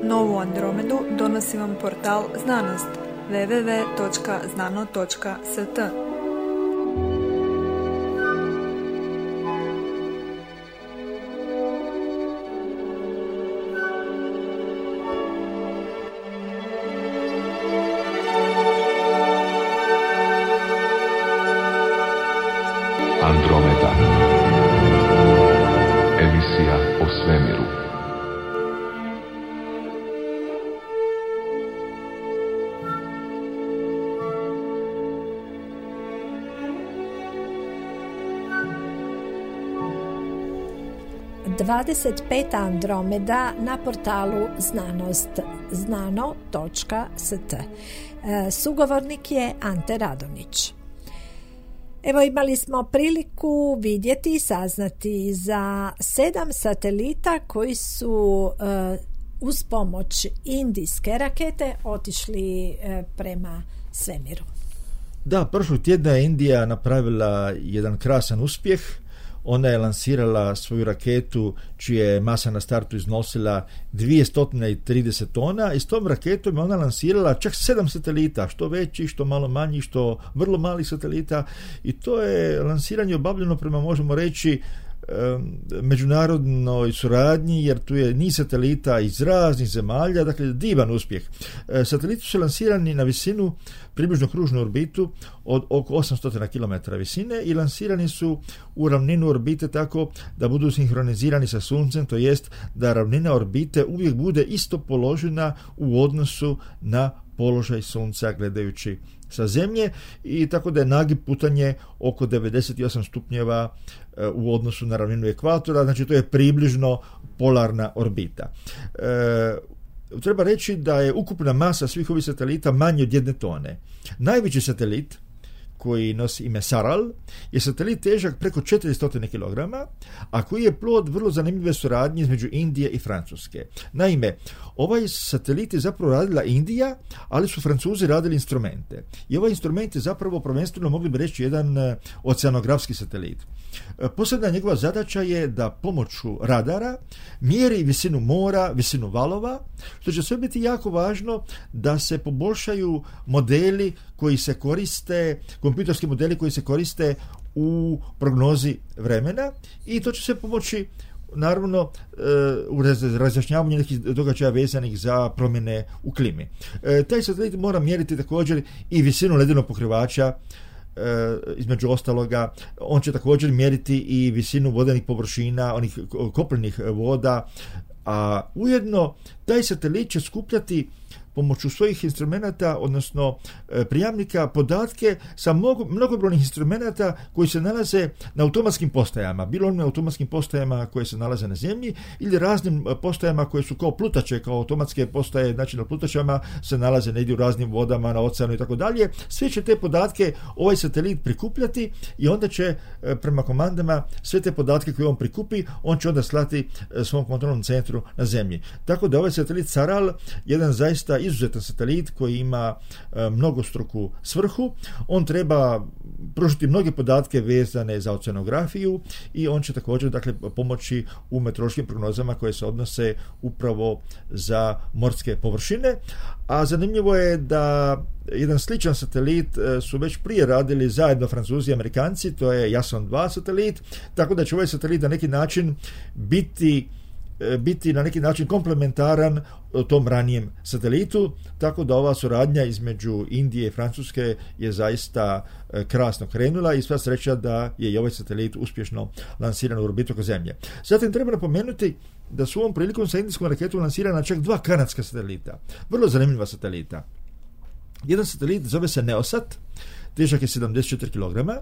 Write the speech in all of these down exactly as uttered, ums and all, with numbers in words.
Novu Andromedu donosi vam portal Znanost w w w točka znano točka s t. Andromeda. Emisija o svemiru. dvadeset peta Andromeda na portalu Znanost, znano točka s t. Sugovornik je Ante Radonić. Evo, imali smo priliku vidjeti i saznati za sedam satelita koji su uh, uz pomoć indijske rakete otišli uh, prema svemiru. Da, prošlog tjedna je Indija napravila jedan krasan uspjeh. Ona je lansirala svoju raketu čija je masa na startu iznosila dvjesto trideset tona i s tom raketom je ona lansirala čak sedam satelita, što veći, što malo manji, što vrlo malih satelita, i to je lansiranje obavljeno prema, možemo reći, međunarodnoj suradnji, jer tu je niz satelita iz raznih zemalja, dakle divan uspjeh. Sateliti su lansirani na visinu, približno kružnu orbitu od oko osamsto kilometara visine i lansirani su u ravninu orbite tako da budu sinhronizirani sa Suncem, to jest da ravnina orbite uvijek bude isto položena u odnosu na položaj Sunca gledajući sa Zemlje, i tako da je nagib putanje oko devedeset osam stupnjeva u odnosu na ravninu ekvatora, znači to je približno polarna orbita. E, treba reći da je ukupna masa svih ovih satelita manje od jedne tone. Najveći satelit, koji nosi ime Saral, je satelit težak preko četiristo kilograma, a koji je plod vrlo zanimljive suradnje između Indije i Francuske. Naime, ovaj satelit je zapravo radila Indija, ali su Francuzi radili instrumente. I ovaj instrument je zapravo prvenstveno, mogli bi reći, jedan oceanografski satelit. Posebna njegova zadaća je da pomoću radara mjeri visinu mora, visinu valova, što će sve biti jako važno da se poboljšaju modeli koji se koriste, kompjuterski modeli koji se koriste u prognozi vremena, i to će se pomoći naravno u razjašnjavanju nekih događaja vezanih za promjene u klimi. Taj satelit mora mjeriti također i visinu ledenog pokrivača. Između ostaloga, on će također mjeriti i visinu vodenih površina, onih kopnenih voda, a ujedno taj satelit će skupljati pomoću svojih instrumenata, odnosno prijamnika, podatke sa mnogo, mnogobrojnih instrumenata koji se nalaze na automatskim postajama, bilo onim automatskim postajama koje se nalaze na Zemlji ili raznim postajama koje su kao plutače, kao automatske postaje, znači na plutačama se nalaze negdje u raznim vodama, na oceanu i tako dalje. Sve će te podatke ovaj satelit prikupljati i onda će prema komandama sve te podatke koje on prikupi, on će onda slati svom kontrolnom centru na Zemlji. Tako da ovaj satelit Saral, jedan zaista izuzetan satelit koji ima e, mnogostruku svrhu. On treba pružiti mnoge podatke vezane za oceanografiju i on će također, dakle, pomoći u meteorološkim prognozama koje se odnose upravo za morske površine. A zanimljivo je da jedan sličan satelit e, su već prije radili zajedno Francuzi i Amerikanci, to je Jason dva satelit, tako da će ovaj satelit na neki način biti biti na neki način komplementaran tom ranijem satelitu, tako da ova suradnja između Indije i Francuske je zaista krasno krenula i sva sreća da je i ovaj satelit uspješno lansiran u orbitu oko Zemlje. Zatim treba napomenuti da su ovom prilikom sa indijskom raketom lansirana čak dva kanadska satelita, vrlo zanimljiva satelita. Jedan satelit zove se Neosat, težak je sedamdeset četiri kilograma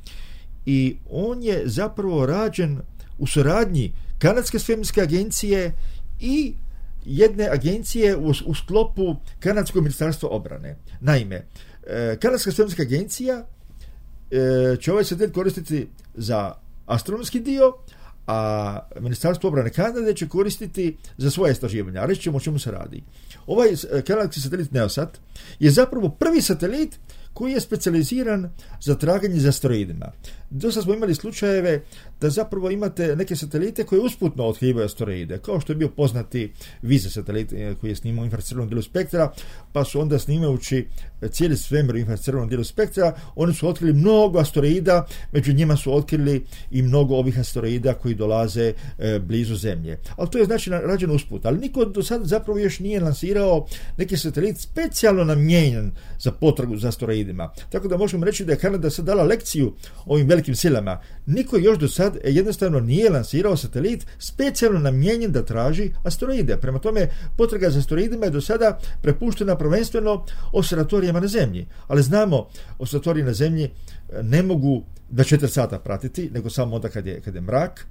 i on je zapravo rađen u suradnji Kanadske svemirske agencije i jedne agencije u, u sklopu Kanadskog ministarstva obrane. Naime, e, Kanadska svemirska agencija e, će ovaj satelit koristiti za astronomski dio, a Ministarstvo obrane Kanade će koristiti za svoje istraživanja. A reći ćemo o čemu se radi. Ovaj kanadski satelit Neosat je zapravo prvi satelit koji je specijaliziran za traganje za asteroidima. dosta smo imali slučajeve da zapravo imate neke satelite koje usputno otkrivaju asteroide, kao što je bio poznati Vize satelit koji je snimao u infracrvenom dijelu spektra, pa su onda snimajući cijeli svemir u infracrvenom dijelu spektra, oni su otkrili mnogo asteroida, među njima su otkrili i mnogo ovih asteroida koji dolaze e, blizu Zemlje. Ali to je znači rađeno usput. Ali niko do sada zapravo još nije lansirao neki satelit specijalno namijenjen za potragu za asteroidima. Tako da možemo reći da je Kanada sad dala lekciju ovim velikim silama. Niko još do sad jednostavno nije lansirao satelit specijalno namijenjen da traži asteroide. Prema tome, potraga za asteroidima je do sada prepuštena prvenstveno observatorijama na Zemlji. Ali znamo, observatoriji na Zemlji ne mogu dvadeset četiri sata pratiti, nego samo onda kad je, kad je mrak,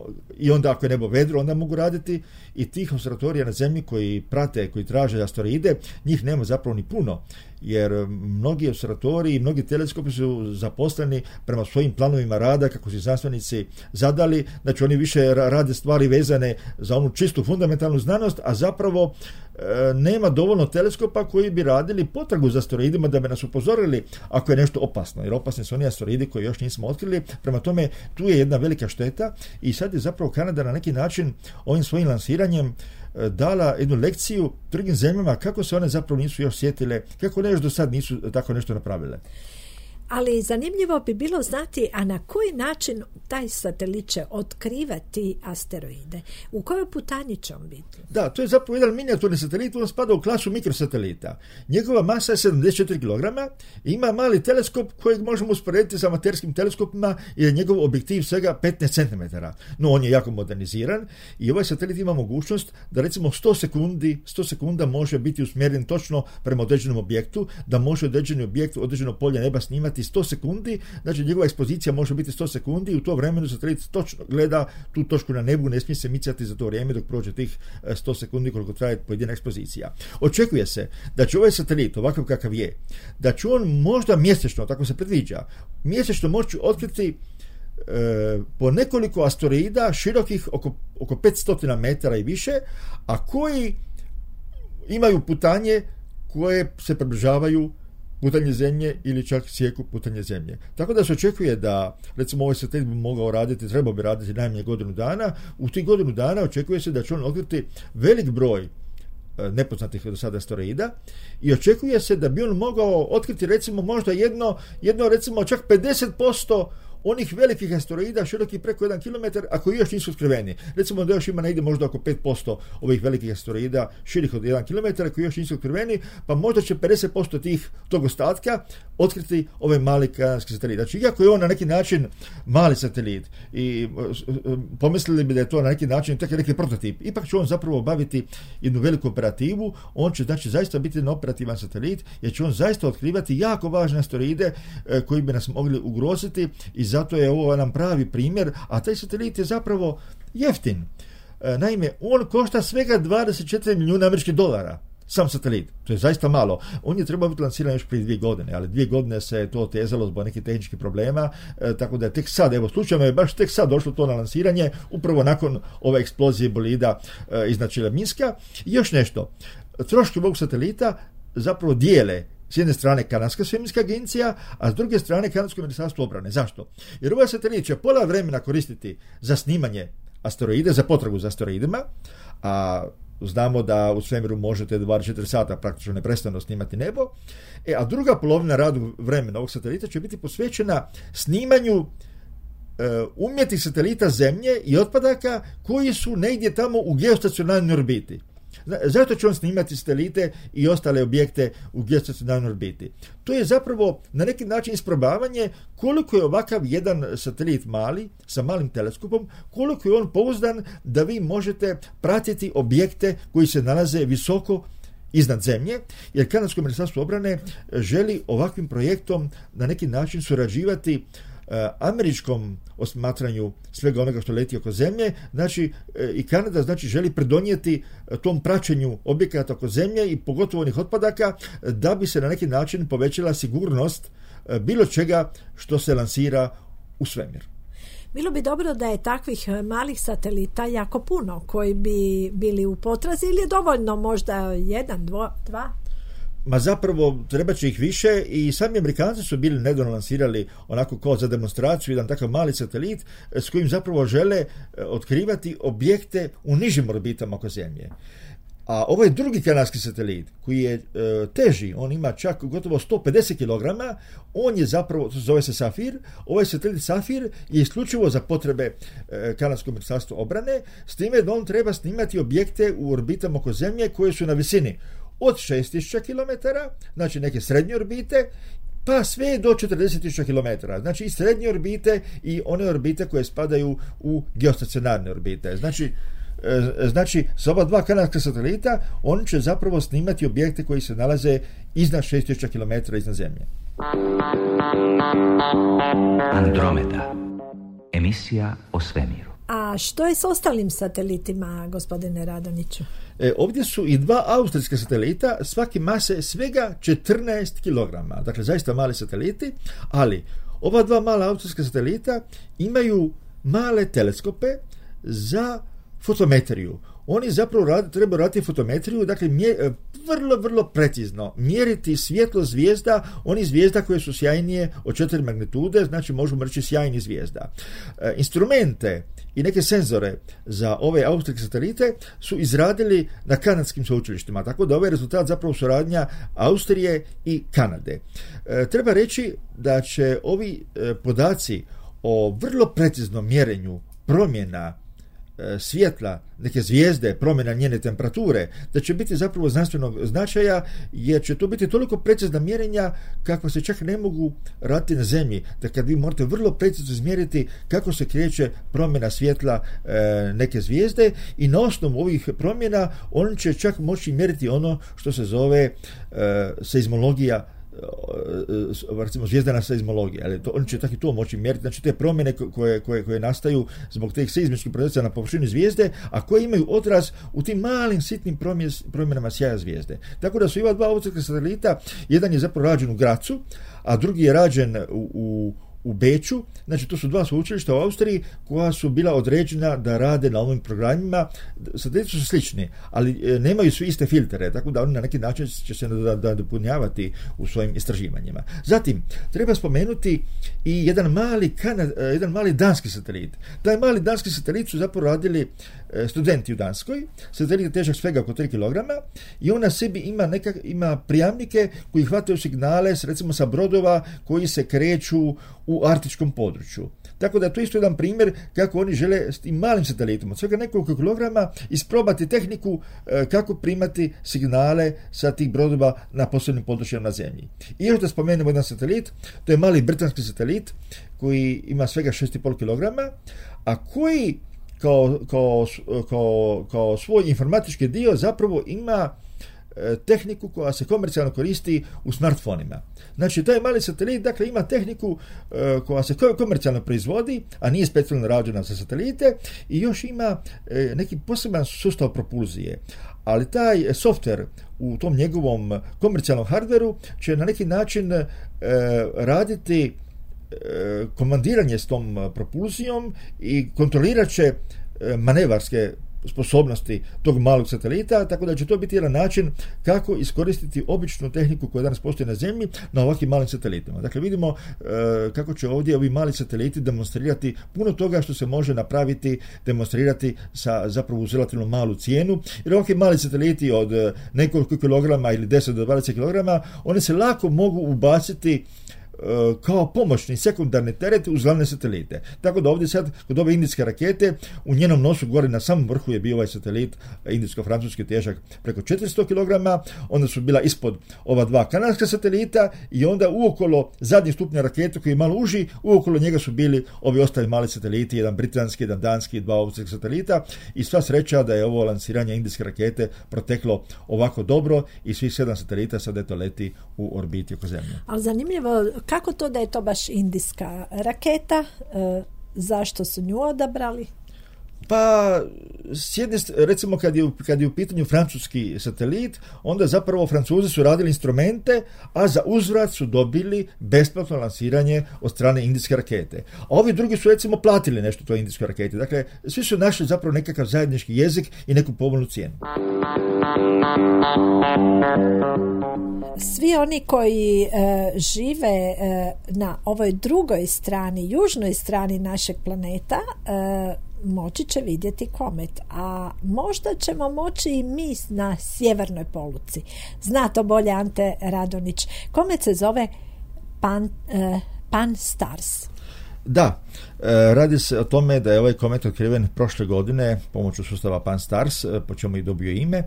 i onda ako je nebo vedro, onda mogu raditi, i tih observatorija na Zemlji koji prate, koji traže asteroide, njih nema zapravo ni puno, jer mnogi observatoriji i mnogi teleskopi su zaposleni prema svojim planovima rada, kako su znanstvenici zadali, znači oni više rade stvari vezane za onu čistu fundamentalnu znanost, a zapravo e, nema dovoljno teleskopa koji bi radili potragu za asteroidima da bi nas upozorili ako je nešto opasno, jer opasni su oni asteroidi koji još nismo otkrili. Prema tome, tu je jedna velika šteta i sad je zapravo Kanada na neki način ovim svojim lansiranjem dala jednu lekciju drugim zemljama kako se one zapravo nisu još sjetile, kako ne još do sad nisu tako nešto napravile. Ali zanimljivo bi bilo znati, a na koji način taj satelit će otkrivati asteroide? U kojoj putanji će on biti? Da, to je zapravo jedan minijaturni satelit, on spada u klasu mikrosatelita. Njegova masa je sedamdeset četiri kilograma i ima mali teleskop kojeg možemo usporediti sa amaterskim teleskopima jer je njegov objektiv svega petnaest centimetara. No, on je jako moderniziran i ovaj satelit ima mogućnost da recimo sto sekundi, sto sekunda može biti usmjeren točno prema određenom objektu, da može određeni objekt, određeno polje neba snimati sto sekundi, znači njegova ekspozicija može biti sto sekundi i u to vremenu satelit točno gleda tu točku na nebu, ne smije se micati za to vrijeme dok prođe tih sto sekundi koliko traje pojedina ekspozicija. Očekuje se da će ovaj satelit, ovakav kakav je, da će on možda mjesečno, tako se predviđa, mjesečno moći otkriti e, po nekoliko asteroida širokih oko, oko petsto metara i više, a koji imaju putanje koje se približavaju putanje Zemlje ili čak sjeku putanje Zemlje. Tako da se očekuje da, recimo, ovaj satelit bi mogao raditi, trebao bi raditi najmanje godinu dana. U tih godinu dana očekuje se da će on otkriti velik broj nepoznatih do sada asteroida i očekuje se da bi on mogao otkriti recimo možda jedno, jedno recimo čak pedeset posto onih velikih asteroida širokih preko jedan kilometar, a koji još nisu otkriveni. Recimo da još ima negdje možda oko pet posto ovih velikih asteroida širih od jedan kilometar koji još nisu otkriveni, pa možda će pedeset posto tih tog ostatka otkriti ovaj mali kanadski satelit. Znači, iako je on na neki način mali satelit i pomislili bi da je to na neki način tako neki prototip, ipak će on zapravo obaviti jednu veliku operativu. On će znači zaista biti jedan operativan satelit, jer će on zaista otkrivati jako važne asteroide e, koji bi nas mogli ugroziti i zato je ovo nam pravi primjer, a taj satelit je zapravo jeftin. E, naime, on košta svega dvadeset četiri milijuna američkih dolara. Sam satelit. To je zaista malo. On je trebao biti lansiran još prije dvije godine, ali dvije godine se je to otezalo zbog nekih tehničkih problema, e, tako da je tek sad, evo slučajno je baš tek sad došlo to na lansiranje, upravo nakon ove eksplozije bolida e, iznad Čeljaminska. I još nešto. Troškovi ovog satelita zapravo dijele s jedne strane Kanadska svemirska agencija, a s druge strane Kanadsko ministarstvo obrane. Zašto? Jer ovaj satelit će pola vremena koristiti za snimanje asteroide, za potragu za asteroidima, a znamo da u svemiru možete dvadeset četiri sata praktično neprestano snimati nebo, e, a druga polovina radu vremena ovog satelita će biti posvećena snimanju e, umjetnih satelita Zemlje i otpadaka koji su negdje tamo u geostacionarnoj orbiti. Zašto će on snimati satelite i ostale objekte u geostacionarnoj orbiti? To je zapravo na neki način isprobavanje koliko je ovakav jedan satelit mali, sa malim teleskopom, koliko je on pouzdan da vi možete pratiti objekte koji se nalaze visoko iznad Zemlje, jer Kanadsko ministarstvo obrane želi ovakvim projektom na neki način surađivati američkom osmatranju svega onoga što leti oko Zemlje, znači i Kanada znači želi pridonijeti tom praćenju objekata oko Zemlje i pogotovo onih otpadaka da bi se na neki način povećala sigurnost bilo čega što se lansira u svemir. Bilo bi dobro da je takvih malih satelita jako puno koji bi bili u potrazi ili je dovoljno možda jedan, dvo, dva? ma zapravo treba će ih više i sami Amerikanci su bili nedavno lansirali onako kao za demonstraciju jedan takav mali satelit s kojim zapravo žele otkrivati objekte u nižim orbitama oko Zemlje. A ovaj drugi kanadski satelit koji je e, teži, on ima čak gotovo sto pedeset kilograma, on je zapravo, zove se Safir, ovaj satelit Safir je isključivo za potrebe e, kanadskog ministarstva obrane, s time da on treba snimati objekte u orbitama oko Zemlje koje su na visini od šest tisuća kilometara, znači neke srednje orbite, pa sve do četrdeset tisuća kilometara. Znači i srednje orbite i one orbite koje spadaju u geostacionarne orbite. Znači, Znači, s ova dva kanadska satelita oni će zapravo snimati objekte koji se nalaze iznad šest tisuća kilometara iznad Zemlje. Andromeda. Emisija o svemiru. A što je s ostalim satelitima, gospodine Radonjiću? E, ovdje su i dva austrijska satelita, svaki mase svega četrnaest kilograma. Dakle, zaista mali sateliti, ali ova dva mala austrijska satelita imaju male teleskope za fotometriju. Oni zapravo rad, trebaju raditi fotometriju, dakle mje, vrlo, vrlo precizno mjeriti svjetlo zvijezda, oni zvijezda koje su sjajnije od četiri magnitude, znači možemo reći sjajni zvijezda. E, instrumente i neke senzore za ove austrijske satelite su izradili na kanadskim sveučilištima, tako da ovaj rezultat zapravo suradnja Austrije i Kanade. E, treba reći da će ovi e, podaci o vrlo preciznom mjerenju promjena svjetla neke zvijezde, promjena njene temperature, da će biti zapravo znanstvenog značaja, jer će to biti toliko precizna mjerenja kako se čak ne mogu raditi na Zemlji, da kad vi morate vrlo precizno izmjeriti kako se kreće promjena svjetla e, neke zvijezde i na osnovu ovih promjena on će čak moći mjeriti ono što se zove e, seizmologija, recimo zvijezdana seizmologija, ali to, oni će tako i to moći mjeriti, znači te promjene koje, koje, koje nastaju zbog teh seizmičkih procesa na površini zvijezde, a koje imaju odraz u tim malim sitnim promjenama sjaja zvijezde. Tako da su ova dva austrijska satelita, jedan je zapravo rađen u Gracu, a drugi je rađen u, u u Beču, znači to su dva sveučilišta u Austriji koja su bila određena da rade na ovim programima. Sateliti su slični, ali nemaju svi iste filtere, tako da oni na neki način će se nadopunjavati u svojim istraživanjima. Zatim, treba spomenuti i jedan mali, Kanad, jedan mali danski satelit. Taj mali danski satelit su zapravo radili studenti u Danskoj. Satelit je težak svega oko tri kilograma i on na sebi ima, neka, ima prijamnike koji hvataju signale recimo sa brodova koji se kreću u arktičkom području. Tako da je to isto jedan primjer kako oni žele s tim malim satelitom od svega nekoliko kilograma isprobati tehniku e, kako primati signale sa tih brodova na posebnim područjima na Zemlji. I još da spomenemo jedan satelit, to je mali britanski satelit koji ima svega šest i pol kilograma, a koji kao, kao, kao, kao svoj informatički dio zapravo ima tehniku koja se komercijalno koristi u smartfonima. Znači, taj mali satelit, dakle, ima tehniku e, koja se komercijalno proizvodi, a nije specijalno rađena za satelite i još ima e, neki poseban sustav propulzije. Ali taj software u tom njegovom komercijalnom hardveru će na neki način e, raditi e, komandiranje s tom propulzijom i kontrolirat će e, manevarske sposobnosti tog malog satelita, tako da će to biti jedan način kako iskoristiti običnu tehniku koja danas postoji na Zemlji na ovakvim malim satelitima. Dakle, vidimo e, kako će ovdje ovi mali sateliti demonstrirati puno toga što se može napraviti, demonstrirati sa zapravo uz relativno malu cijenu, jer ovakvi mali sateliti od nekoliko kilograma ili deset do dvadeset kilograma, oni se lako mogu ubaciti kao pomoćni sekundarni teret uz glavne satelite. Tako da ovdje sad kod ove indijske rakete u njenom nosu gore na samom vrhu je bio ovaj satelit indijsko-francuski težak preko četiristo kilograma, onda su bila ispod ova dva kanadska satelita i onda uokolo zadnji stupnja rakete koji je malo uži, uokolo njega su bili ovi ostali mali sateliti, jedan britanski, jedan danski, dva austrijska satelita i sva sreća da je ovo lansiranje indijske rakete proteklo ovako dobro i svih sedam satelita sad eto leti u orbiti oko Zemlje. Ali zanimljivo, kako to da je to baš indijska raketa? E, zašto su nju odabrali? Pa, s jedne, recimo kad je, kad je u pitanju francuski satelit, onda zapravo Francuzi su radili instrumente, a za uzvrat su dobili besplatno lansiranje od strane indijske rakete. A ovi drugi su recimo platili nešto toj indijskoj raketi. Dakle, svi su našli zapravo nekakav zajednički jezik i neku povoljnu cijenu. svi oni koji e, žive e, na ovoj drugoj strani, južnoj strani našeg planeta, e, moći će vidjeti komet, a možda ćemo moći i mi na sjevernoj poluci. Zna to bolje Ante Radonić. Komet se zove Pan, e, Pan-STARRS. Da, e, radi se o tome da je ovaj komet otkriven prošle godine pomoću sustava Pan-STARRS, po čemu i dobio ime.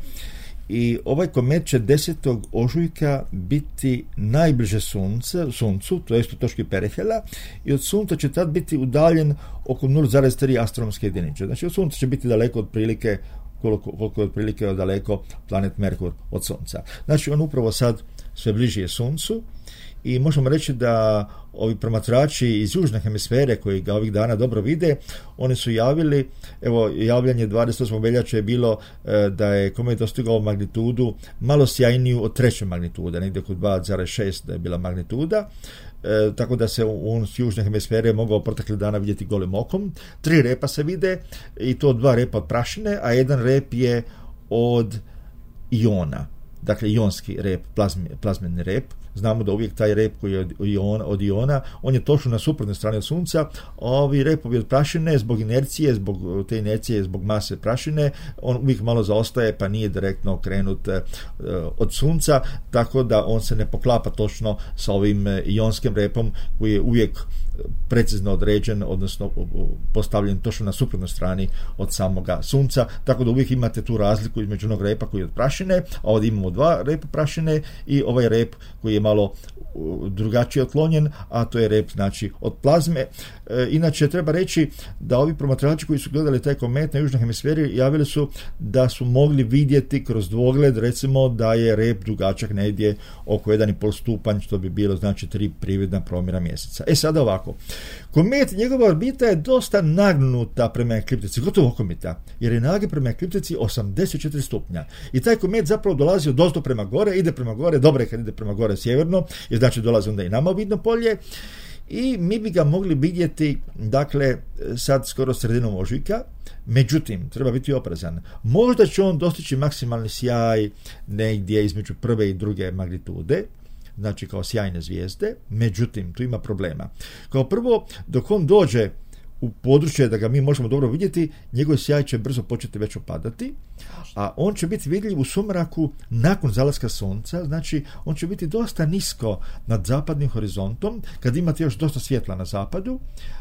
I ovaj komet će desetog ožujka biti najbliže sunce, suncu, to jest u točki Perihela, i od sunca će tad biti udaljen oko nula zarez tri astronomske jedinice. Znači od sunca će biti daleko otprilike koliko, koliko je otprilike daleko planet Merkur od sunca. Znači on upravo sad sve bliži je suncu. I možemo reći da ovi promatrači iz južne hemisfere koji ga ovih dana dobro vide, oni su javili, evo javljanje dvadeset osmog veljače je bilo e, da je komet dostigao magnitudu malo sjajniju od treće magnitude, negdje oko dva zarez šest da je bila magnituda, e, tako da se on s južne hemisfere mogao protekli dana vidjeti golim okom. Tri repa se vide i to dva repa od prašine, a jedan rep je od iona. Dakle, ionski rep, plazmi, plazmeni rep. Znamo da uvijek taj rep koji je od iona, od iona, on je točno na suprotnoj strani od sunca, a ovi repovi od prašine, zbog inercije, zbog te inercije, zbog mase prašine, on uvijek malo zaostaje, pa nije direktno krenut uh, od sunca, tako da on se ne poklapa točno sa ovim ionskim repom koji je uvijek precizno određen, odnosno postavljen točno na suprotnoj strani od samoga sunca, tako da uvijek imate tu razliku između onog repa koji je od prašine, a ovdje imamo dva repa prašine i ovaj rep koji je malo drugačije otklonjen, a to je rep znači od plazme. E, inače treba reći da ovi promatrači koji su gledali taj komet na južnoj hemisferi javili su da su mogli vidjeti kroz dvogled recimo da je rep dugačak negdje oko jedan i pol stupanj, što bi bilo znači tri prividna promjera mjeseca. E sada ovako, komet, njegova orbita je dosta nagnuta prema ekliptici, gotovo okomita, jer je nage prema ekliptici osamdeset četiri stupnja. I taj komet zapravo dolazi od ozdo prema gore, ide prema gore, dobro je kad ide prema gore sjeverno, jer znači dolazi onda i nama u vidno polje, i mi bi ga mogli vidjeti, dakle, sad skoro sredinom ožujka. Međutim, treba biti oprezan. Možda će on dostići maksimalni sjaj negdje između prve i druge magnitude, znači kao sjajne zvijezde, međutim, tu ima problema. Kao prvo, dok on dođe u područje da ga mi možemo dobro vidjeti, njegov sjaj će brzo početi već opadati, a on će biti vidljiv u sumraku nakon zalaska sunca, znači on će biti dosta nisko nad zapadnim horizontom, kad imate još dosta svjetla na zapadu,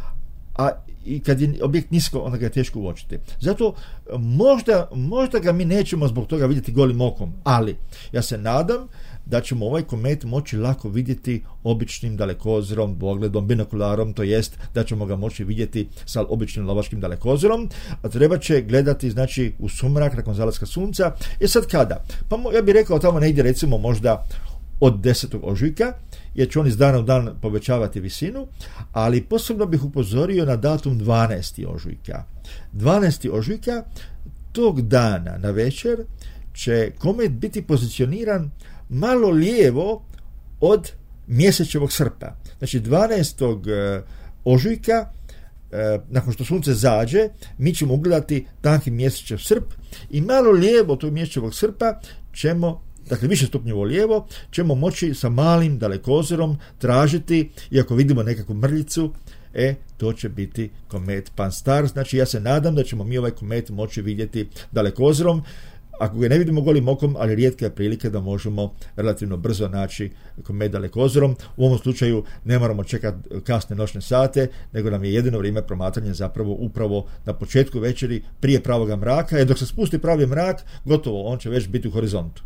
a i kad je objekt nisko, onda ga je teško uočiti. Zato možda, možda ga mi nećemo zbog toga vidjeti golim okom, ali ja se nadam da ćemo ovaj komet moći lako vidjeti običnim dalekozorom, dvogledom, binokularom, to jest da ćemo ga moći vidjeti sa običnim lovačkim dalekozorom, a treba će gledati znači u sumrak nakon zalaska sunca. E sad kada? Pa ja bih rekao tamo negdje recimo možda od desetog ožujka, jer će on iz dana u dan povećavati visinu, ali posebno bih upozorio na datum dvanaesti ožujka. dvanaesti ožujka, tog dana na večer će komet biti pozicioniran malo lijevo od mjesečevog srpa. Znači dvanaestog ožujka, nakon što sunce zađe, mi ćemo ugledati tanki mjesečev srp i malo lijevo od tog mjesečevog srpa ćemo, dakle više stupnjevo lijevo, ćemo moći sa malim dalekozorom tražiti, i ako vidimo nekakvu mrljicu, e, to će biti komet Pan-STARRS. Znači ja se nadam da ćemo mi ovaj komet moći vidjeti dalekozorom, ako ga ne vidimo golim okom, ali rijetka je prilika da možemo relativno brzo naći komet dalekozorom. U ovom slučaju ne moramo čekati kasne noćne sate, nego nam je jedino vrijeme promatranja zapravo upravo na početku večeri, prije pravoga mraka, jer dok se spusti pravi mrak, gotovo, on će već biti u horizontu.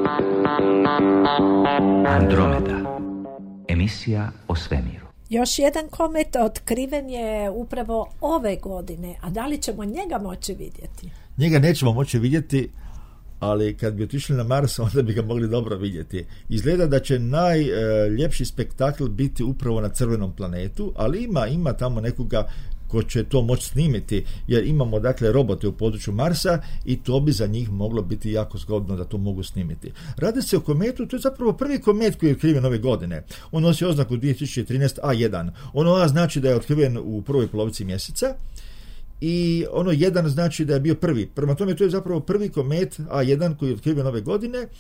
Andromeda, emisija o svemiru. Još jedan komet otkriven je upravo ove godine, a da li ćemo njega moći vidjeti? Njega nećemo moći vidjeti, ali kad bi otišli na Mars, onda bi ga mogli dobro vidjeti. Izgleda da će najljepši spektakl biti upravo na crvenom planetu, ali ima, ima tamo nekoga ko će to moći snimiti, jer imamo dakle robote u području Marsa i to bi za njih moglo biti jako zgodno da to mogu snimiti. Radi se o kometu, to je zapravo prvi komet koji je otkriven ove godine. On nosi oznaku dvije tisuće trinaeste A jedan. Ono A znači da je otkriven u prvoj polovici mjeseca, i ono jedan znači da je bio prvi. Prema tome to je zapravo prvi komet A jedan koji je otkriven ove godine,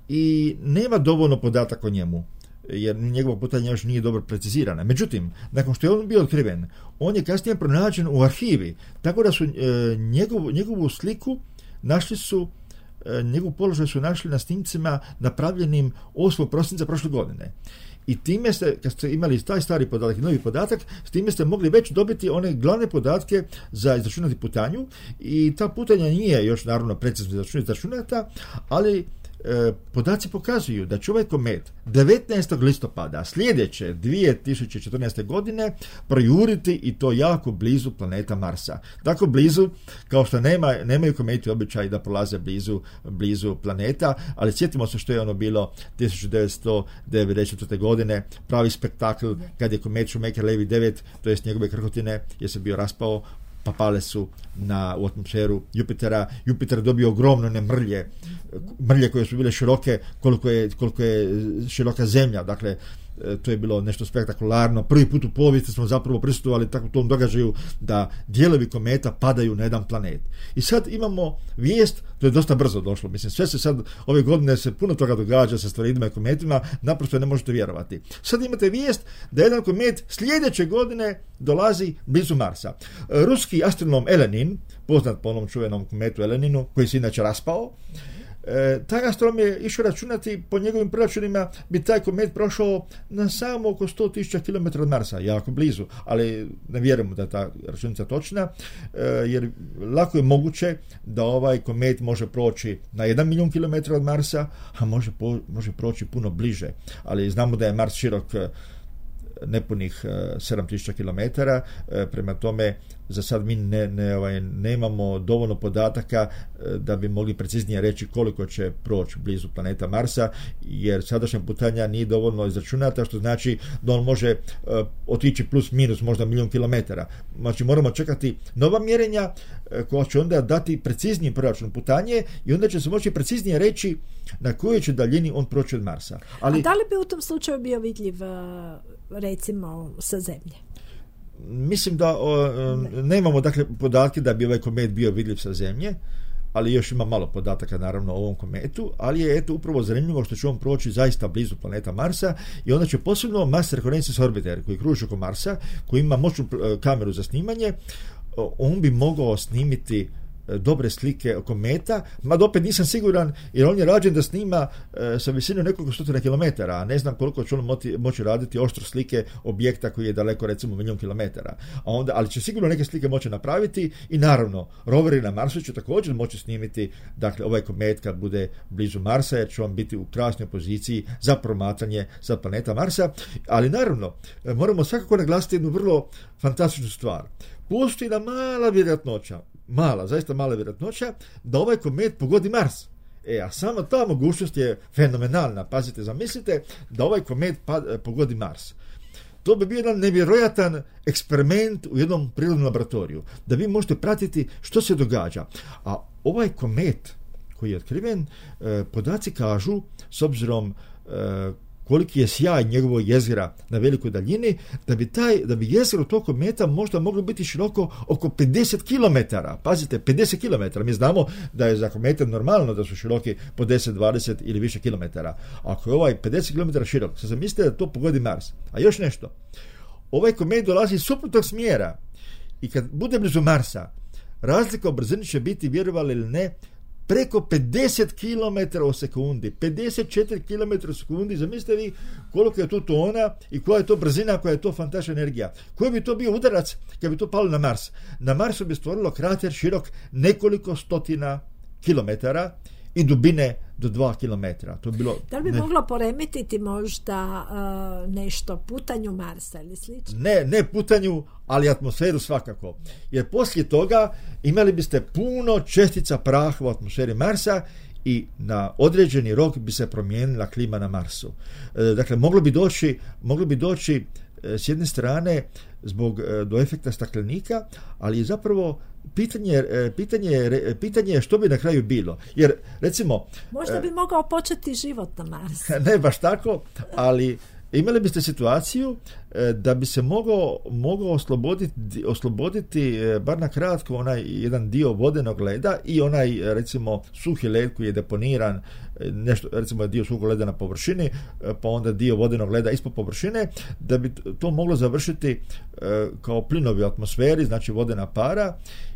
i nema dovoljno podataka o njemu, jer njegovo putanje još nije dobro precizirano. Međutim, nakon što je on bio otkriven, on je kasnije pronađen u arhivi, tako da su e, njegov, njegovu sliku našli su, e, njegov položaj su našli na snimcima napravljenim osmog prosinca prošle godine. I time ste, kad ste imali taj stari podatak i novi podatak, s time ste mogli već dobiti one glavne podatke za izračunati putanju, i ta putanja nije još naravno precizno izračunata, ali e, podaci pokazuju da će ovaj komet devetnaestog listopada sljedeće dvije tisuće četrnaeste. godine projuriti, i to jako blizu planeta Marsa. Tako blizu kao što nema, nemaju kometi običaj da prolaze blizu, blizu planeta, ali sjetimo se što je ono bilo tisuću devetsto devedeset četvrte. godine, pravi spektakl kad je komet Shoemaker-Levy devet, to jest njegove krhotine, je se bio raspao, pa pale su na, u atmosferu Jupitera. Jupiter dobio ogromne ne mrlje, mrlje koje su bile široke koliko je, koliko je široka zemlja, dakle to je bilo nešto spektakularno. Prvi put u povijesti smo zapravo prisustvovali tako tom događaju da dijelovi kometa padaju na jedan planet. I sad imamo vijest, to je dosta brzo došlo, mislim, sve se sad, ove godine se puno toga događa sa asteroidima i kometima, naprosto ne možete vjerovati. Sad imate vijest da jedan komet sljedeće godine dolazi blizu Marsa. Ruski astronom Elenin, poznat po onom čuvenom kometu Eleninu, koji se inače raspao, E, taj astronom je išao računati, po njegovim proračunima bi taj komet prošao na samo oko sto tisuća kilometara od Marsa, jako blizu, ali ne vjerujemo da je ta računica točna, e, jer lako je moguće da ovaj komet može proći na jedan milijun kilometara od Marsa, a može, po, može proći puno bliže, ali znamo da je Mars širok nepunih sedam tisuća kilometara, prema tome za sad mi ne, ne, ovaj, nemamo dovoljno podataka da bi mogli preciznije reći koliko će proći blizu planeta Marsa, jer sadašnja putanja nije dovoljno izračunata, što znači da on može uh, otići plus minus možda milijun kilometara. Znači moramo čekati nova mjerenja uh, koja će onda dati precizniji proračun putanje, i onda će se moći preciznije reći na kojoj će daljini on proći od Marsa. Ali, a da li bi u tom slučaju bio vidljiv recimo sa Zemlje? Mislim da o, ne. nemamo dakle podatke da bi ovaj komet bio vidljiv sa Zemlje, ali još ima malo podataka naravno o ovom kometu, ali je eto upravo zanimljivo što će on proći zaista blizu planeta Marsa, i onda će posebno Mars Reconnaissance Orbiter koji kruži oko Marsa, koji ima moćnu kameru za snimanje, on bi mogao snimiti dobre slike kometa, mada opet nisam siguran, jer on je rađen da snima e, sa visine nekoliko stotina kilometara, a ne znam koliko će on moti, moći raditi oštro slike objekta koji je daleko recimo milijun kilometara. A onda, ali će sigurno neke slike moći napraviti, i naravno roveri na Marsu će također moći snimiti dakle ovaj komet kad bude blizu Marsa, jer će on biti u krasnoj poziciji za promatranje sa planeta Marsa. Ali naravno moramo svakako naglasiti jednu vrlo fantastičnu stvar. Postoji jedna mala vjerojatnoća, mala, zaista mala vjerojatnoća da ovaj komet pogodi Mars. E, a sama ta mogućnost je fenomenalna. Pazite, zamislite da ovaj komet pad, pogodi Mars. To bi bio jedan nevjerojatan eksperiment u jednom prirodnom laboratoriju, da vi možete pratiti što se događa. A ovaj komet koji je otkriven, eh, podaci kažu, s obzirom eh, koliki je sjaj njegovog jezera na velikoj daljini, da bi, taj, da bi jezero tog kometa možda moglo biti široko oko pedeset kilometara. Pazite, pedeset kilometara. Mi znamo da je za komete normalno da su široki po deset, dvadeset ili više kilometara. Ako je ovaj pedeset kilometara širok, se zamislite da to pogodi Mars. A još nešto. Ovaj komet dolazi iz suprotnog smjera, i kad bude blizu Marsa, razlika u brzini će biti, vjerovali ili ne, preko pedeset kilometara u sekundi, pedeset četiri kilometra u sekundi. Zamislite vi koliko je to tona i koja je to brzina, koja je to fantastična energija. Koji bi to bio udarac kad bi to palo na Mars? Na Marsu bi stvorilo krater širok nekoliko stotina kilometara i dubine do dva kilometra. To bi bilo, da li bi ne, moglo poremetiti možda uh, nešto putanju Marsa ili slično? Ne, ne putanju, ali atmosferu svakako. Jer poslije toga imali biste puno čestica praha u atmosferi Marsa i na određeni rok bi se promijenila klima na Marsu. E, dakle, moglo bi doći, moglo bi doći e, s jedne strane zbog e, do efekta staklenika, ali zapravo pitanje, pitanje, pitanje je što bi na kraju bilo. Jer, recimo... Možda bi mogao početi život na Marsu. Ne baš tako, ali imali biste situaciju da bi se mogao, mogao osloboditi, osloboditi bar na kratko onaj jedan dio vodenog leda i onaj recimo suhi led koji je deponiran, nešto, recimo dio suhog leda na površini, pa onda dio vodenog leda ispod površine, da bi to moglo završiti kao plinovi u atmosferi, znači vodena para.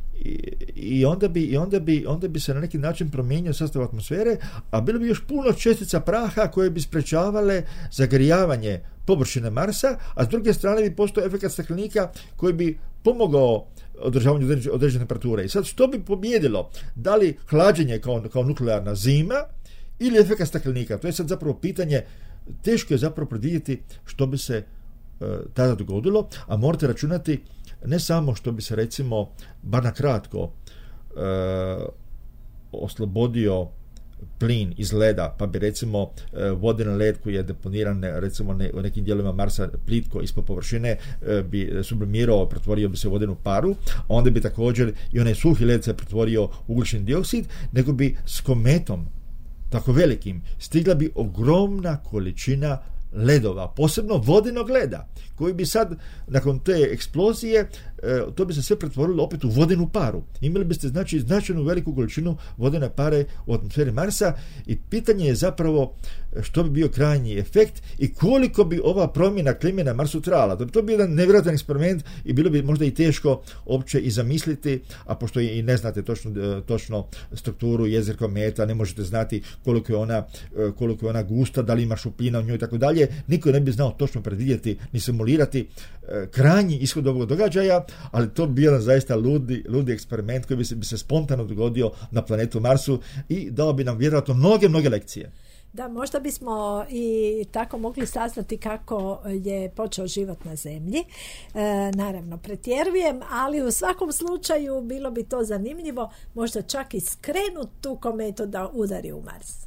I onda bi, i onda bi, onda bi se na neki način promijenio sastav atmosfere, a bilo bi još puno čestica praha koje bi sprečavale zagrijavanje površine Marsa, a s druge strane bi postojao efekat staklenika koji bi pomogao održavanju određene temperature. I sad što bi pobjedilo? Da li hlađenje kao, kao nuklearna zima ili efekat staklenika? To je sad zapravo pitanje, teško je zapravo predvidjeti što bi se uh, tada dogodilo, a morate računati ne samo što bi se recimo bar na kratko e, oslobodio plin iz leda, pa bi recimo e, vodeni led koji je deponiran ne, recimo ne, u nekim dijelovima Marsa plitko ispod površine e, bi sublimirao, pretvorio bi se u vodenu paru, a onda bi također i onaj suhi led se pretvorio u ugljični dioksid, nego bi s kometom tako velikim stigla bi ogromna količina ledova, posebno vodenog leda, koji bi sad, nakon te eksplozije, to bi se sve pretvorilo opet u vodenu paru. Imali biste znači značajnu veliku količinu vodene pare u atmosferi Marsa i pitanje je zapravo što bi bio krajnji efekt i koliko bi ova promjena klime na Marsu trajala. To bi to bio jedan nevjerojatan eksperiment i bilo bi možda i teško uopće i zamisliti, a pošto i ne znate točno, točno strukturu jezera kometa, ne možete znati koliko je ona, koliko je ona gusta, da li ima šupljina u njoj i tako dalje, niko ne bi znao točno predvidjeti ni simulirati krajnji ishod ovog događaja, ali to bi bio jedan zaista ludi, ludi eksperiment koji bi se, bi se spontano dogodio na planetu Marsu i dao bi nam vjerojatno mnoge, mnoge lekcije. Da, možda bismo i tako mogli saznati kako je počeo život na Zemlji. E, naravno, pretjerujem, ali u svakom slučaju bilo bi to zanimljivo, možda čak i skrenut tu kometu da udari u Mars.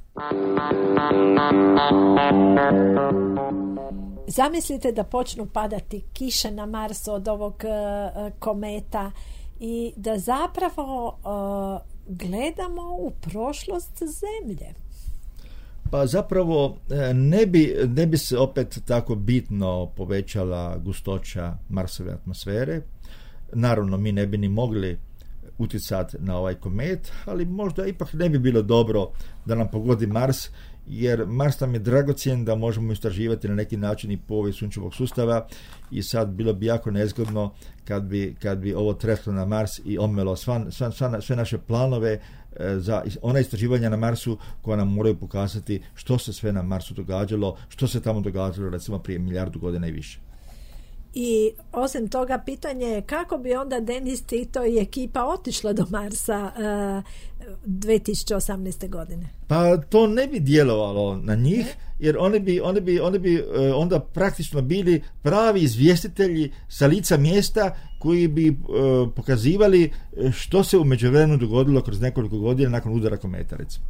Zamislite da počnu padati kiše na Marsu od ovog uh, kometa i da zapravo uh, gledamo u prošlost Zemlje. Pa zapravo ne bi, ne bi se opet tako bitno povećala gustoća Marsove atmosfere. Naravno, mi ne bi ni mogli utjecati na ovaj komet, ali možda ipak ne bi bilo dobro da nam pogodi Mars, jer Mars nam je dragocjen da možemo istraživati na neki način i povijest sunčevog sustava i sad bilo bi jako nezgodno kad bi, kad bi ovo treslo na Mars i omelo sva, sva, sva, sve naše planove e, za ona istraživanja na Marsu koja nam moraju pokazati što se sve na Marsu događalo, što se tamo događalo recimo prije milijardu godina i više. I osim toga pitanje je kako bi onda Denis Tito i ekipa otišla do Marsa uh, dvije tisuće osamnaeste. godine? Pa to ne bi djelovalo na njih, jer oni bi, oni bi, oni bi uh, onda praktično bili pravi izvjestitelji sa lica mjesta koji bi uh, pokazivali što se u međuvremenu dogodilo kroz nekoliko godina nakon udara kometa, recimo.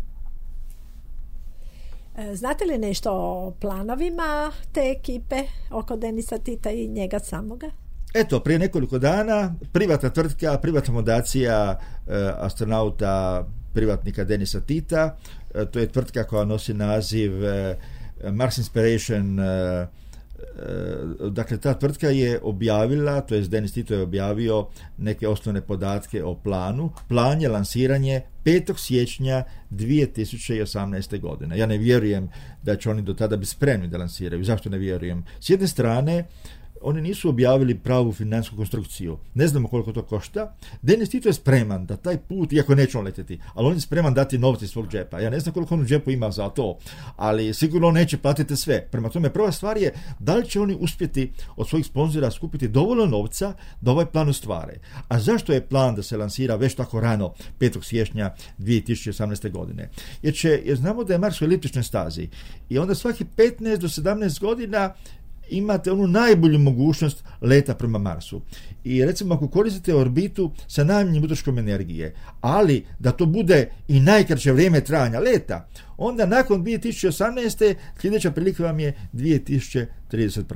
Znate li nešto o planovima te ekipe oko Denisa Tita i njega samoga? Eto, prije nekoliko dana privatna tvrtka, privatna fondacija e, astronauta privatnika Denisa Tita, e, to je tvrtka koja nosi naziv e, Mars Inspiration. E, e, dakle, ta tvrtka je objavila, to jest Denis Tito je objavio neke osnovne podatke o planu. Plan je lansiranje petog siječnja dvije tisuće osamnaeste. godine. Ja ne vjerujem da će oni do tada biti spremni da lansiraju. Zašto ne vjerujem? S jedne strane, oni nisu objavili pravu financijsku konstrukciju. Ne znamo koliko to košta. Denis Tito je spreman da taj put, iako neće on letjeti, ali on je spreman dati novce iz svog džepa. Ja ne znam koliko on u džepu ima za to, ali sigurno neće platiti sve. Prema tome, prva stvar je da li će oni uspjeti od svojih sponzora skupiti dovoljno novca da ovaj plan ostvare. A zašto je plan da se lansira već tako rano, petog siječnja dvije tisuće osamnaeste. godine? Jer, će, jer znamo da je Mars u eliptičnoj stazi i onda svaki petnaest do sedamnaest godina imate onu najbolju mogućnost leta prema Marsu. I recimo ako koristite orbitu sa najmanjim utroškom energije, ali da to bude i najkraće vrijeme trajanja leta, onda nakon dvije tisuće osamnaeste. sljedeća prilika vam je dvije tisuće trideset prva.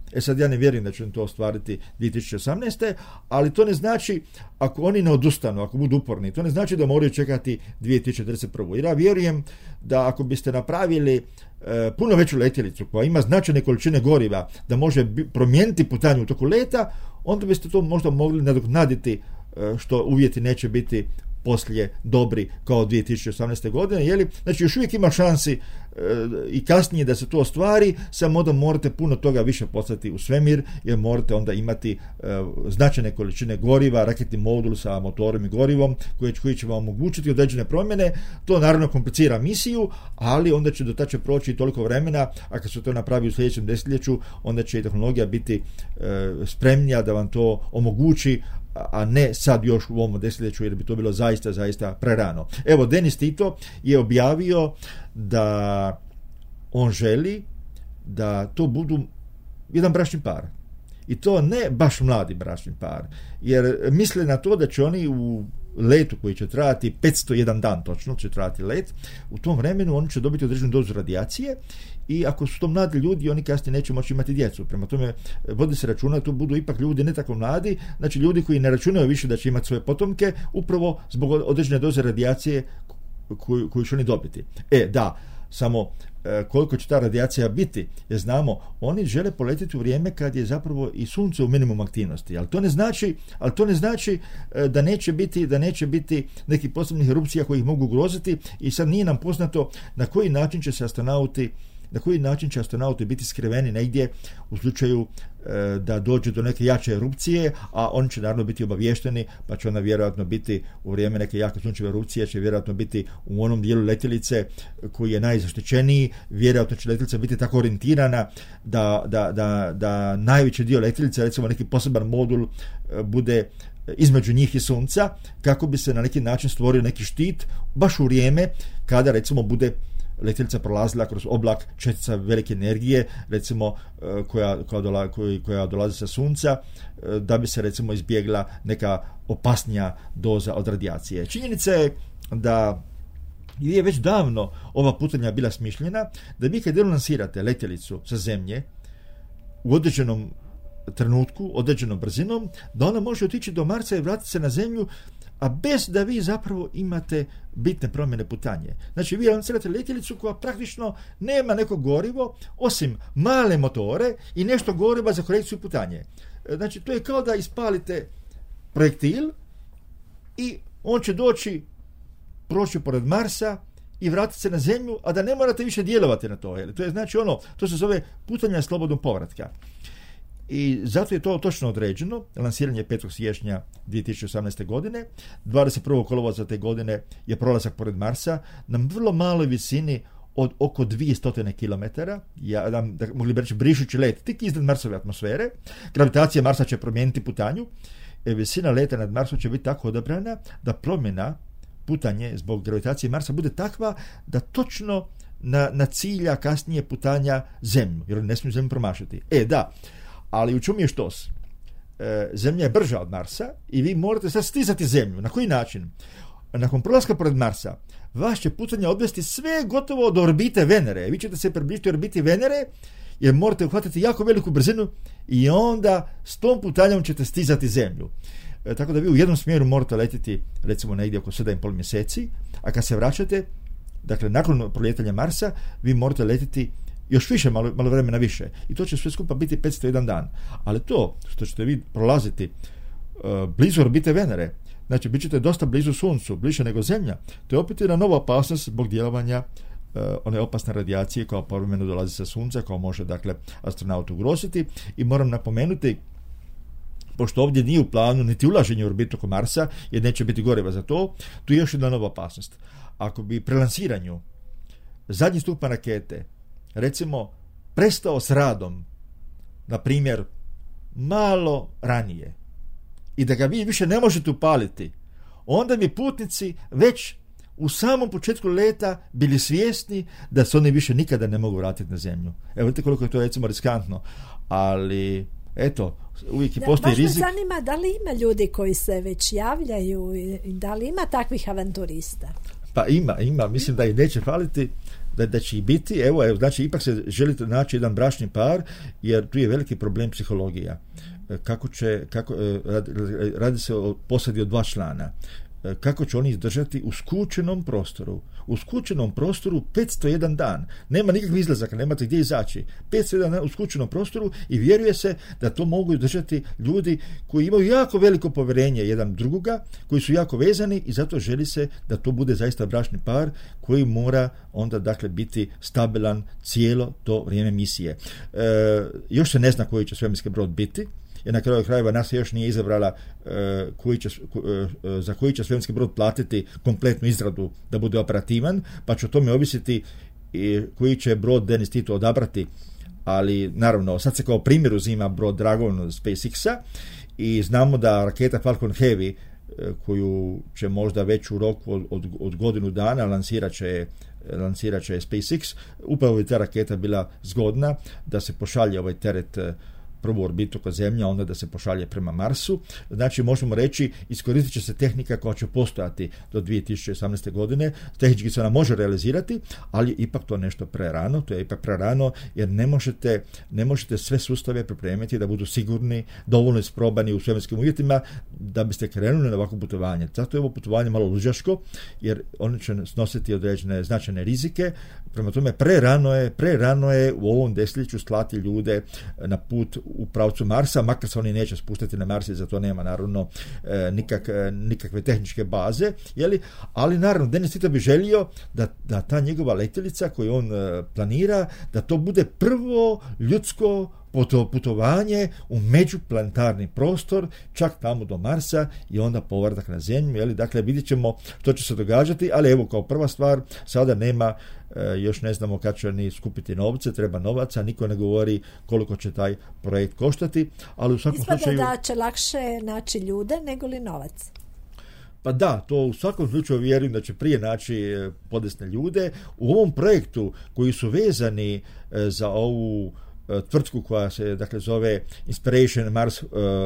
E sad ja ne vjerujem da će to ostvariti dvije tisuće osamnaeste. ali to ne znači, ako oni ne odustanu, ako budu uporni, to ne znači da moraju čekati dvije tisuće trideset prve. Jer ja vjerujem da ako biste napravili e, puno veću letjelicu koja ima značajne količine goriva, da može bi, promijeniti putanju u toku leta, onda biste to možda mogli nadoknaditi, e, što uvjeti neće biti poslije dobri kao dvije tisuće osamnaeste. godine, jeli? Znači još uvijek ima šansi e, i kasnije da se to ostvari, samo onda morate puno toga više poslati u svemir, jer morate onda imati e, značajne količine goriva, raketni modul sa motorom i gorivom koji, koji će vam omogućiti određene promjene. To naravno komplicira misiju, ali onda će do tada će proći toliko vremena, a kad se to napravi u sljedećem desetljeću, onda će i tehnologija biti e, spremnija da vam to omogući, a ne sad još u ovom desetljeću, jer bi to bilo zaista, zaista prerano. Evo, Denis Tito je objavio da on želi da to budu jedan bračni par. I to ne baš mladi bračni par, jer misle na to da će oni u letu koji će trajati petsto jedan dan, točno će trajati let, u tom vremenu oni će dobiti određenu dozu radijacije i ako su to mladi ljudi, oni kasnije neće moći imati djecu. Prema tome, vodi se računa da to budu ipak ljudi ne tako mladi, znači ljudi koji ne računaju više da će imati svoje potomke, upravo zbog određene doze radijacije koju, koju će oni dobiti. E, da, samo e, koliko će ta radijacija biti, jer znamo, oni žele poletiti u vrijeme kad je zapravo i sunce u minimum aktivnosti, ali to ne znači, ali to ne znači e, da neće biti, da neće biti nekih posebnih erupcija koji ih mogu ugroziti, i sad nije nam poznato na koji način će se astronauti na koji način će astronauti biti skriveni negdje u slučaju e, da dođe do neke jače erupcije, a oni će naravno biti obavješteni, pa će ona vjerojatno biti u vrijeme neke jake sunčeve erupcije, će vjerojatno biti u onom dijelu letjelice koji je najzaštićeniji, vjerojatno će letjelica biti tako orijentirana da, da, da, da najveći dio letjelice, recimo neki poseban modul, e, bude između njih i sunca, kako bi se na neki način stvorio neki štit baš u vrijeme kada recimo bude letjelica prolazila kroz oblak čestica velike energije, recimo koja, koja, dola, koja dolazi sa sunca, da bi se recimo izbjegla neka opasnija doza od radijacije. Činjenica je da je već davno ova putanja bila smišljena, da vi kad lansirate letjelicu sa zemlje u određenom trenutku, određenom brzinom, da ona može otići do Marsa i vratiti se na zemlju, a bez da vi zapravo imate bitne promjene putanje. Znači, vi lansirate letjelicu koja praktično nema neko gorivo, osim male motore i nešto goriva za korekciju putanje. Znači, to je kao da ispalite projektil i on će doći, proći pored Marsa i vratiti se na zemlju, a da ne morate više djelovati na to. To je znači ono, to se zove putanja slobodnog povratka. I zato je to točno određeno. Lansiranje petog siječnja dvije tisuće osamnaeste. godine. dvadeset prvog kolovoza te godine je prolazak pored Marsa na vrlo maloj visini od oko dvjesto kilometara, ja, da, da, mogli bi reći brišući let, tik iznad Marsove atmosfere. Gravitacija Marsa će promijeniti putanju. E, visina leta nad Marsom će biti tako odabrana da promjena putanje zbog gravitacije Marsa bude takva da točno na, na cilja kasnije putanja Zemlju, jer oni ne smiju Zemlju promašiti. E, da, ali u čemu je štos? E, Zemlja je brža od Marsa i vi morate sad stizati Zemlju. Na koji način? Nakon prolaska pored Marsa, vas će putanje odvesti sve gotovo do orbite Venere. Vi ćete se približiti orbiti Venere, jer morate uhvatiti jako veliku brzinu i onda s tom putanjom ćete stizati Zemlju. E, tako da vi u jednom smjeru morate letiti recimo negdje oko sedam i pol mjeseci, a kad se vraćate, dakle nakon prolijetanja Marsa, vi morate letiti još više, malo, malo vremena više. I to će sve skupa biti petsto jedan dan. Ali to što ćete vi prolaziti uh, blizu orbite Venere, znači bit ćete dosta blizu Suncu, bliže nego Zemlja, to je opet jedna nova opasnost zbog djelovanja uh, one opasne radijacije koja povremeno dolazi sa Sunca, koja može dakle astronaut ugroziti. I moram napomenuti, pošto ovdje nije u planu niti ulaženje u orbitu oko Marsa, jer neće biti goriva za to, tu je još jedna nova opasnost. Ako bi pri lansiranju zadnji stupanj rakete recimo prestao s radom, na primjer malo ranije, i da ga vi više ne možete upaliti, onda bi putnici već u samom početku leta bili svjesni da se oni više nikada ne mogu vratiti na Zemlju. Evo vidite koliko je to recimo riskantno, ali eto, uvijek i postoji rizik. Baš me zanima da li ima ljudi koji se već javljaju i da li ima takvih avanturista? Pa ima, ima, mislim da i neće faliti, da, da će i biti, evo, evo, znači ipak se želite naći jedan bračni par, jer tu je veliki problem psihologija. Kako će, kako, radi, radi se o posadi od dva člana. Kako će oni izdržati u skučenom prostoru. U skučenom prostoru petsto jedan dan. Nema nikakvih izlazaka, nemate gdje izaći. petsto jedan dan u skučenom prostoru i vjeruje se da to mogu izdržati ljudi koji imaju jako veliko povjerenje jedan drugoga, koji su jako vezani i zato želi se da to bude zaista bračni par koji mora onda dakle biti stabilan cijelo to vrijeme misije. E, još se ne zna koji će svemirski brod biti. Jer na kraju krajeva NASA još nije izabrala uh, koji će, uh, za koji će svemirski brod platiti kompletnu izradu da bude operativan, pa će o tome ovisiti i koji će brod Dennis Tito odabrati. Ali naravno, sad se kao primjer uzima brod Dragon SpaceX-a i znamo da raketa Falcon Heavy, uh, koju će možda već u roku od, od, od godinu dana lansirat će lansirat će SpaceX, upravo je ta raketa bila zgodna da se pošalje ovaj teret uh, prvu orbitu ka Zemlja, onda da se pošalje prema Marsu. Znači, možemo reći, iskoristit će se tehnika koja će postojati do dvije tisuće osamnaeste godine. Tehnički se ona može realizirati, ali ipak to nešto prerano, to je ipak prerano, jer ne možete, ne možete sve sustave pripremiti da budu sigurni, dovoljno isprobani u svemirskim uvjetima, da biste krenuli na ovako putovanje. Zato je ovo putovanje malo luđaško, jer oni će snositi određene značajne rizike. Prema tome, prerano je, prerano je u ovom desetljeću slati ljude na put u pravcu Marsa, makar se oni neće spustiti na Mars, za to nema naravno e, nikak, e, nikakve tehničke baze, jeli? Ali naravno Dennis Tito bi želio da, da ta njegova letjelica koju on e, planira, da to bude prvo ljudsko putovanje u međuplanetarni prostor, čak tamo do Marsa i onda povratak na Zemlju. Jeli? Dakle, vidjet ćemo što će se događati, ali evo kao prva stvar, sada nema, e, još ne znamo kad će ni skupiti novce, treba novaca, niko ne govori koliko će taj projekt koštati, ali u svakom Ispada slučaju... da će lakše naći ljude nego li novac. Pa da, to u svakom slučaju vjerujem da će prije naći podesne ljude. U ovom projektu koji su vezani e, za ovu tvrtku koja se dakle zove Inspiration Mars,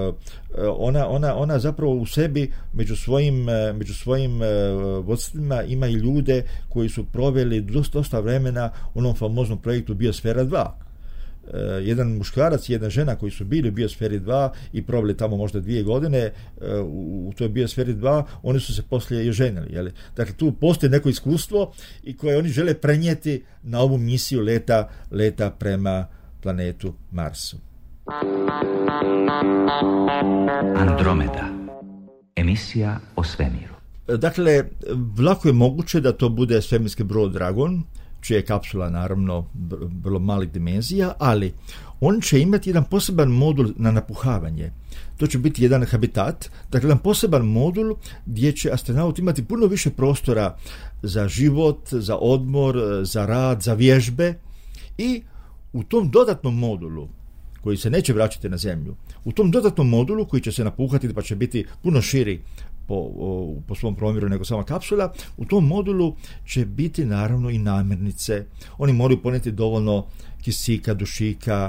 ona, ona, ona zapravo u sebi među svojim, među svojim vodstvima ima i ljude koji su proveli dosta, dosta vremena u onom famoznom projektu Biosfera dva. Jedan muškarac i jedna žena koji su bili u Biosferi dva i proveli tamo možda dvije godine u toj Biosferi dva, oni su se poslije i ženili. Jeli? Dakle, tu postoji neko iskustvo i koje oni žele prenijeti na ovu misiju leta, leta prema planetu Marsu. Andromeda. Emisija o svemiru. Dakle, lako je moguće da to bude svemirski brod Dragon, čija je kapsula naravno vrlo malih dimenzija, ali on će imati jedan poseban modul na napuhavanje. To će biti jedan habitat, dakle jedan poseban modul gdje će astronaut imati puno više prostora za život, za odmor, za rad, za vježbe i u tom dodatnom modulu koji se neće vraćati na Zemlju, u tom dodatnom modulu koji će se napuhati pa će biti puno širi po, o, po svom promjeru nego sama kapsula, u tom modulu će biti naravno i namirnice. Oni moraju ponijeti dovoljno kisika, dušika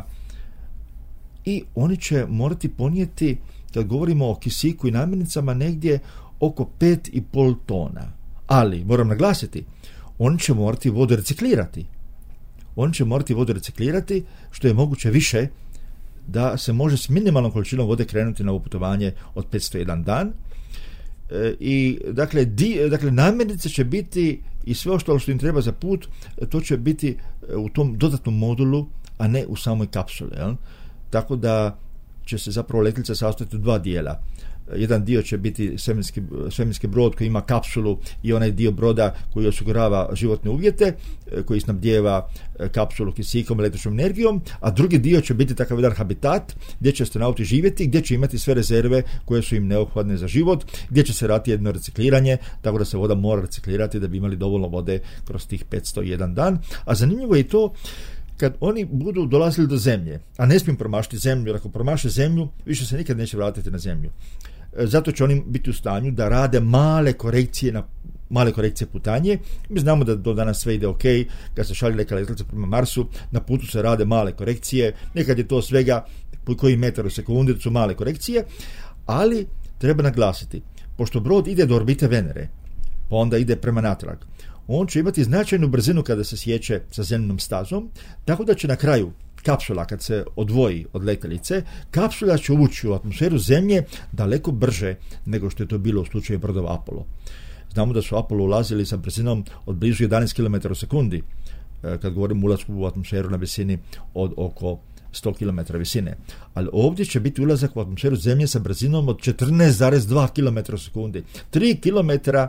i oni će morati ponijeti, kad govorimo o kisiku i namirnicama, negdje oko pet i pol tona. Ali, moram naglasiti, oni će morati vodu reciklirati. On će morati vodu reciklirati što je moguće više da se može s minimalnom količinom vode krenuti na ovo putovanje od petsto jedan dan. E, I dakle, di, dakle namirnice će biti i sve ostalo što im treba za put, to će biti u tom dodatnom modulu, a ne u samoj kapsuli. Jel? Tako da će se zapravo letjelica sastojati u dva dijela. Jedan dio će biti svemirski, svemirski brod koji ima kapsulu i onaj dio broda koji osigurava životne uvjete, koji snabdijeva kapsulu kisikom, električnom energijom, a drugi dio će biti takav jedan habitat gdje će astronauti živjeti, gdje će imati sve rezerve koje su im neophodne za život, gdje će se raditi jedno recikliranje, tako da se voda mora reciklirati da bi imali dovoljno vode kroz tih petsto jedan dan. A zanimljivo je i to kad oni budu dolazili do Zemlje, a ne smiju promašiti Zemlju, jer ako promaše Zemlju, više se nikad neće vratiti na Zemlju. Zato će oni biti u stanju da rade male korekcije na male korekcije putanje. Mi znamo da do danas sve ide ok, kad se šalje neka letjelica prema Marsu, na putu se rade male korekcije, nekad je to svega po koji metar u sekundi, to su male korekcije, ali treba naglasiti, pošto brod ide do orbite Venere, pa onda ide prema natrag. On će imati značajnu brzinu kada se sjeće sa zemljanom stazom, tako da će na kraju kapsula, kad se odvoji od letjelice, kapsula će ući u atmosferu Zemlje daleko brže nego što je to bilo u slučaju brodova Apollo. Znamo da su Apollo ulazili sa brzinom od blizu jedanaest kilometara u sekundi, kad govorimo o ulasku u atmosferu na visini od oko sto kilometara visine. Ali ovdje će biti ulazak u atmosferu Zemlje sa brzinom od četrnaest zarez dva kilometra u sekundi. tri kilometra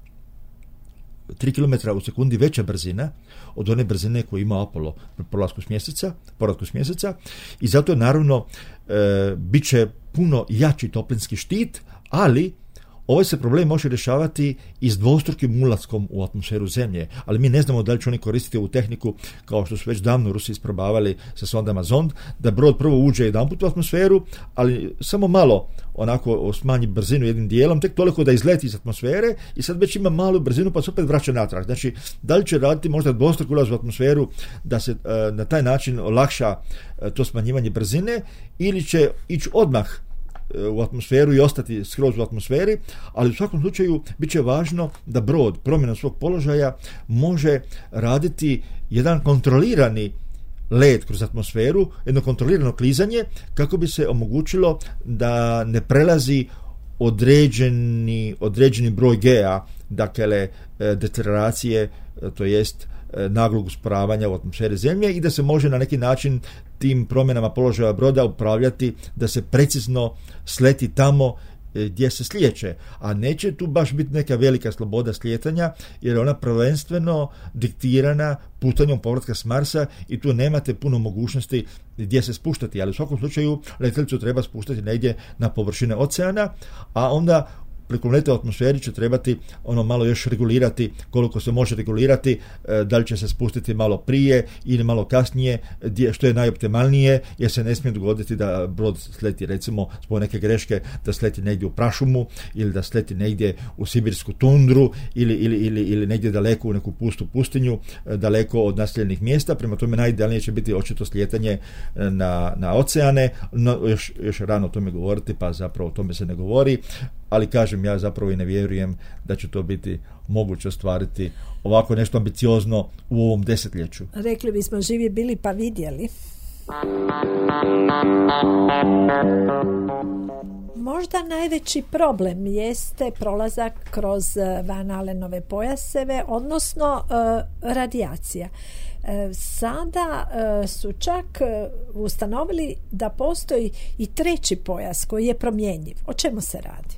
tri kilometra u sekundi veća brzina od one brzine koju ima Apollo pri polasku s mjeseca, poratku s mjeseca, i zato naravno e, bit će puno jači toplinski štit, ali ovaj se problem može rješavati i s dvostrukim ulaskom u atmosferu Zemlje, ali mi ne znamo da li će oni koristiti ovu tehniku, kao što su već davno Rusi isprobavali sa sondama Zond, da brod prvo uđe jedanput u atmosferu, ali samo malo onako smanji brzinu jednim dijelom, tek toliko da izleti iz atmosfere i sad već ima malu brzinu pa se opet vraća natrag. Znači, da li će raditi možda dvostruki ulaz u atmosferu da se e, na taj način olakša e, to smanjivanje brzine, ili će ići odmah u atmosferu i ostati skroz u atmosferi, ali u svakom slučaju bit će važno da brod promjenom svog položaja može raditi jedan kontrolirani let kroz atmosferu, jedno kontrolirano klizanje, kako bi se omogućilo da ne prelazi određeni, određeni broj G-a, dakle deceleracije, to jest naglog usporavanja u atmosferi Zemlje, i da se može na neki način tim promjenama položaja broda upravljati da se precizno sleti tamo gdje se slijeće, a neće tu baš biti neka velika sloboda slijetanja, jer je ona prvenstveno diktirana putanjem povratka s Marsa i tu nemate puno mogućnosti gdje se spuštati, ali u svakom slučaju letjelicu treba spuštati negdje na površine oceana, a onda preko leta u atmosferi će trebati ono malo još regulirati koliko se može regulirati, da li će se spustiti malo prije ili malo kasnije, što je najoptimalnije, jer se ne smije dogoditi da brod sleti recimo zbog neke greške, da sleti negdje u prašumu ili da sleti negdje u sibirsku tundru ili, ili, ili, ili negdje daleko u neku pustu pustinju, daleko od naseljenih mjesta. Prema tome najidealnije će biti očito slijetanje na, na oceane, no, još, još rano o tome govoriti, pa zapravo o tome se ne govori, ali kažem, ja zapravo i ne vjerujem da će to biti moguće ostvariti ovako nešto ambiciozno u ovom desetljeću. Rekli bismo živi bili pa vidjeli. Možda najveći problem jeste prolazak kroz Van Allenove pojaseve, odnosno uh, radijacija. Sada su čak ustanovili da postoji i treći pojas koji je promjenjiv. O čemu se radi?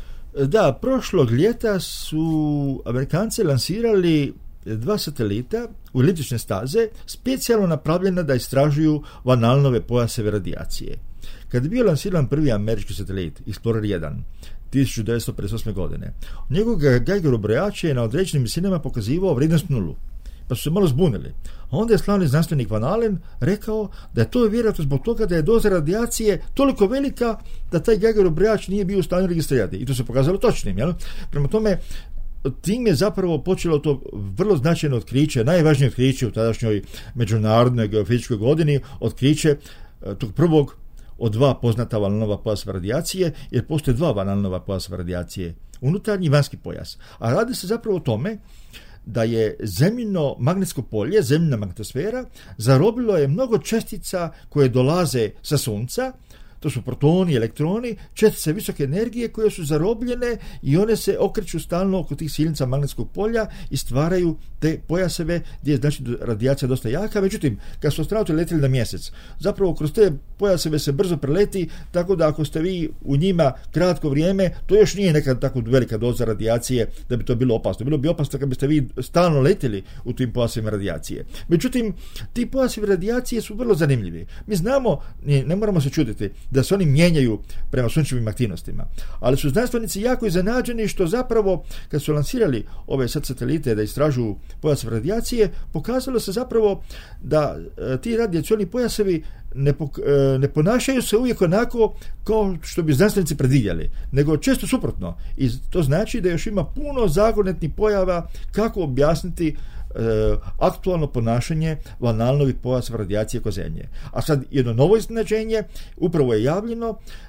Da, prošlog ljeta su Amerikanci lansirali dva satelita u eliptične staze, specijalno napravljena da istražuju Van Allenove pojaseve radijacije. Kad je bio lansiran prvi američki satelit, Explorer jedan, tisuću devetsto pedeset osme godine, njegov Geigerov brojač je na određenim visinama pokazivao vrijednost nulu, pa su se malo zbunili. A onda je slavni znanstvenik Van Allen rekao da je to vjerojatno zbog toga da je doza radijacije toliko velika da taj Geigerov brojač nije bio u stanju registrirati. I to se pokazalo točnim. Jel? Prema tome, tim je zapravo počelo to vrlo značajno otkriće, najvažnije otkriće u tadašnjoj međunarodnoj geofizičkoj godini, otkriće tog prvog od dva poznata Van Allenova pojasa radijacije, jer postoje dva Van Allenova pojasa radijacije, unutarnji i vanjski pojas. A radi se zapravo o tome da je zemljino magnetsko polje, zemljina magnetosfera, zarobilo je mnogo čestica koje dolaze sa Sunca, to su protoni, elektroni, čestice visoke energije koje su zarobljene i one se okreću stalno oko tih silnica magnetskog polja i stvaraju te pojaseve gdje je znači radijacija dosta jaka. Međutim, kad su astronauti letjeli na mjesec, zapravo kroz te pojaseve se brzo preleti, tako da ako ste vi u njima kratko vrijeme, to još nije neka tako velika doza radijacije da bi to bilo opasno. Bilo bi opasno kad biste vi stalno letjeli u tim pojasevima radijacije. Međutim, ti pojasevi radijacije su vrlo zanimljivi. Mi znamo, ne moramo se čuditi, da se oni mijenjaju prema sunčevim aktivnostima. Ali su znanstvenici jako iznenađeni što zapravo, kad su lansirali ove sad satelite da istražuju pojaseve radijacije, pokazalo se zapravo da e, ti radijacioni pojasevi ne, pok, e, ne ponašaju se uvijek onako kao što bi znanstvenici predvidjeli, nego često suprotno. I to znači da još ima puno zagonetnih pojava kako objasniti E, aktualno ponašanje Van Allenovih pojaseva radijacije oko Zemlje. A sad jedno novo iznenađenje, upravo je javljeno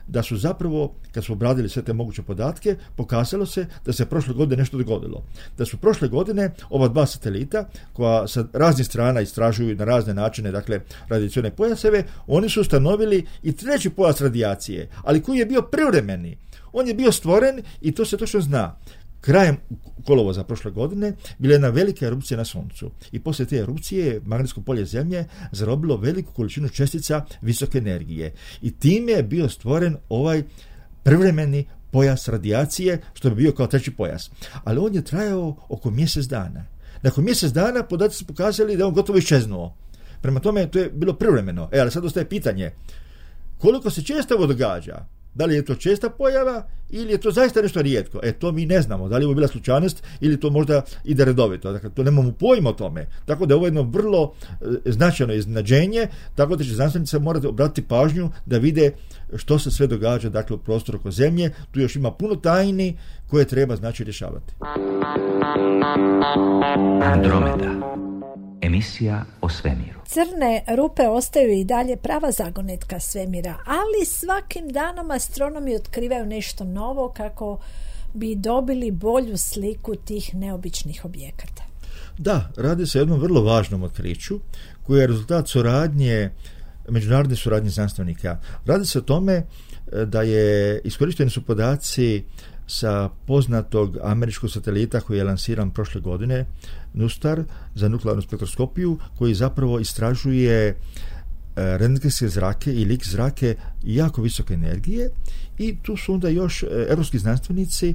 da su zapravo, kad su obradili sve te moguće podatke, pokazalo se da se prošle godine nešto dogodilo. Da su prošle godine ova dva satelita, koja sa raznih strana istražuju na razne načine, dakle, radijacione pojaseve, oni su ustanovili i treći pojas radijacije, ali koji je bio privremeni. On je bio stvoren i to se točno zna. Krajem kolovoza prošle godine bila je jedna velika erupcija na Suncu i poslije te erupcije magnetsko polje Zemlje zarobilo veliku količinu čestica visoke energije i time je bio stvoren ovaj privremeni pojas radijacije, što bi bio kao treći pojas. Ali on je trajao oko mjesec dana. Nakon mjesec dana podaci su pokazali da je on gotovo iščeznuo. Prema tome to je bilo privremeno. E, ali sad ostaje pitanje, koliko se često ovo događa? Da li je to česta pojava ili je to zaista nešto rijetko? E, to mi ne znamo. Da li je ovo bila slučajnost ili to možda ide redovito. Dakle, to nemamo pojma o tome. Tako da je ovo jedno vrlo e, značajno iznenađenje, tako da će znanstvenici morati obratiti pažnju da vide što se sve događa, dakle, u prostoru oko Zemlje. Tu još ima puno tajni koje treba, znači, rješavati. Andromeda. Emisija o svemiru. Crne rupe ostaju i dalje prava zagonetka svemira, ali svakim danom astronomi otkrivaju nešto novo kako bi dobili bolju sliku tih neobičnih objekata. Da, radi se o jednom vrlo važnom otkriću koji je rezultat suradnje, međunarodne suradnje znanstvenika. Radi se o tome da je iskorišteni su podaci sa poznatog američkog satelita koji je lansiran prošle godine, NuSTAR, za nuklearnu spektroskopiju, koji zapravo istražuje rentgenske zrake ili X zrake jako visoke energije, i tu su onda još evropski znanstvenici